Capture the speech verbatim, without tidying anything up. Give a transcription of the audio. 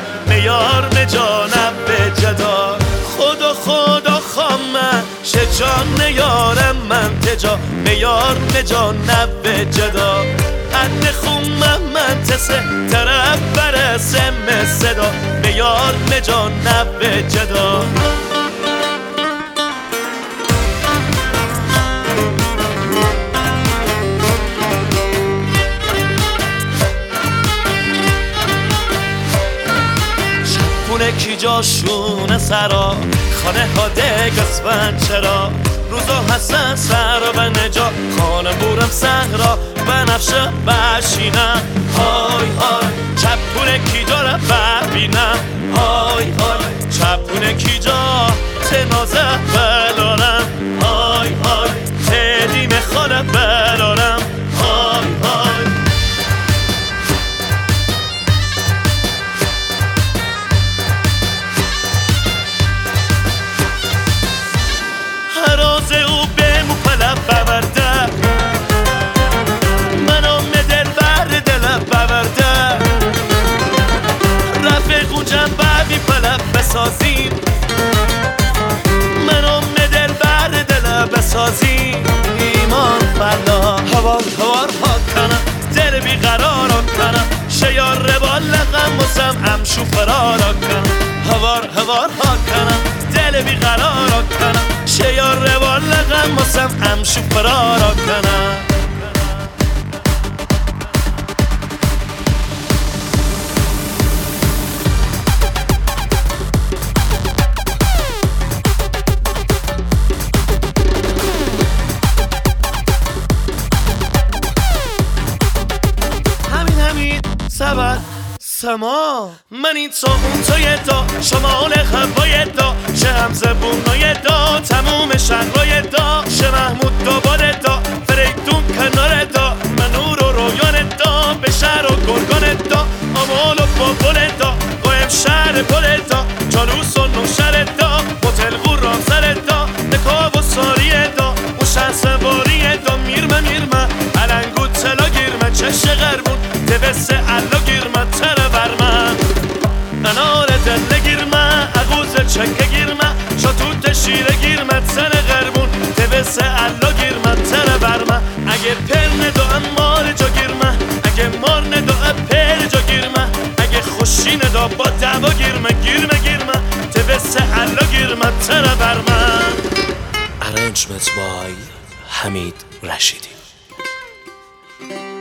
میار نجانم به جدا خدا خدا خامه شجان نیارم من تجا میار نجانم به جدا ان خمه من تسه طرف برسم صدا میار نجانم به جدا خونه کی جاشونه سرا خانه ها دگسفن چرا روزا هستن سر و نجا خانه بورم صحرا بنفشه بشینم های های چپونه کی جا رو ببینم های های چپونه کی جا تنازه بلارم های های تدیم خانه بلارم های های راز او به مپلب بورده منام دل بر دل بورده رفیق و جنبه بی پلب بسازیم منام دل بر دل بسازیم ایمان فلا هوار هوار ها کنم دل بی قرار کنم شیار روال لغم وسم امشو فرارا کنم هوار هوار ها کنم دل بی قرار کنم شیار روال لغم وسم امشو فرارا کنم همین همین سبت سما من این تو اون توی دا شمال هوای دا شه همزه بونای دا تموم شهرهای دا شه محمود دوباره دا فریدون کنار دا منور و رویان دا به شهر و گرگان دا آمال و بابل دا قایم شهر پل دا جالوس و نوشهر دا هتل غوران سر دا نکاب و ساری دا اون شهر سواری دا میرمه میرمه علنگو تلا گیرمه چش غربون دوست علا گیرمه تره برمه انار دل گیرمه اغوز چکه گیرمه شاتوت شیره گیرمه تره غربون دوست علا گیرمه تره برمه اگه پر ندو امار جا گیرمه اگه مار ندو پر جا گیرمه اگه خوشی ندو با دوا گیرمه گیرمه گیرمه دوست علا گیرمه تره برمه. Arrangement by حمید رشیدی.